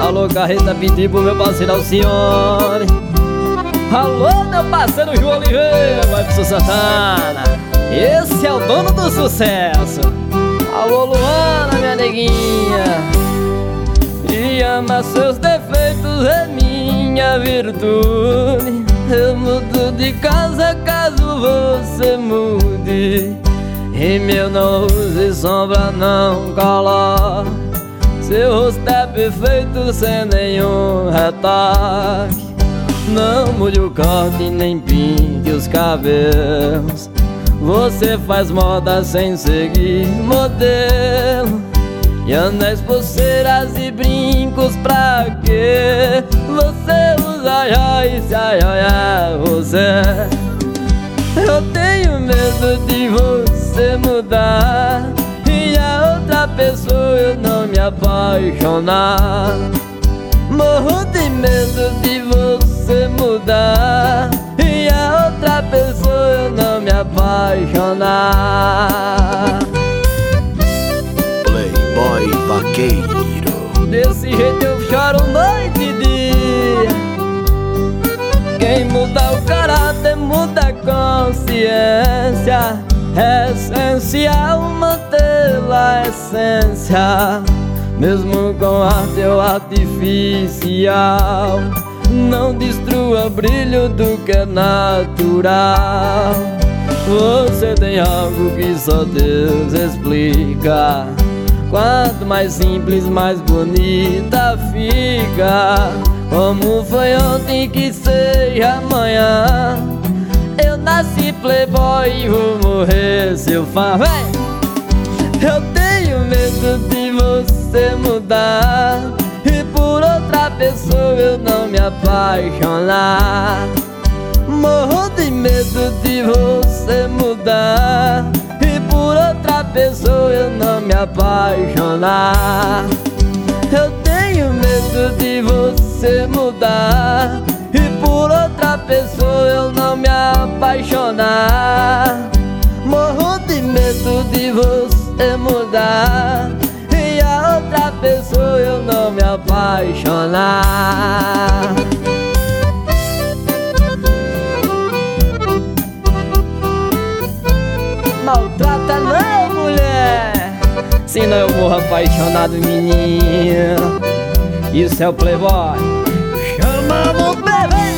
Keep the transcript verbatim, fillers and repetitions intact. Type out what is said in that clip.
Alô, carreta, pedi pro meu parceiro Alcione. Alô, meu parceiro João Oliveira, vai pro Santana. Esse é o dono do sucesso. Alô, Luana, minha neguinha. E ama seus defeitos é minha virtude. Eu mudo de casa caso você mude. E meu não use sombra, não coloque. Seu rosto é perfeito sem nenhum retoque. Não mude o corte nem pinte os cabelos. Você faz moda sem seguir modelo. E anéis, pulseiras e brincos pra quê? Você usa joias, a joia você. Eu tenho medo de você mudar e a outra pessoa eu não me apaixonar. Morro de medo de você mudar e a outra pessoa eu não me apaixonar. Playboy vaqueiro. Desse jeito eu choro noite e dia. Quem muda o caráter muda a consciência. É essencial manter a essência, mesmo com arte ou artificial. Não destrua o brilho do que é natural. Você tem algo que só Deus explica. Quanto mais simples, mais bonita fica. Como foi ontem que seja amanhã. Eu nasci playboy e vou morrer seu fã. Vem! Eu tenho medo de você mudar e por outra pessoa eu não me apaixonar. Morro de medo de você mudar e por outra pessoa eu não me apaixonar. Eu tenho medo de você mudar e por outra pessoa eu não me apaixonar. Morro de medo de você mudar e a outra pessoa eu não me apaixonar. Maltrata não, mulher, senão eu morro apaixonado, menino. Isso é o playboy. Chama o bebê.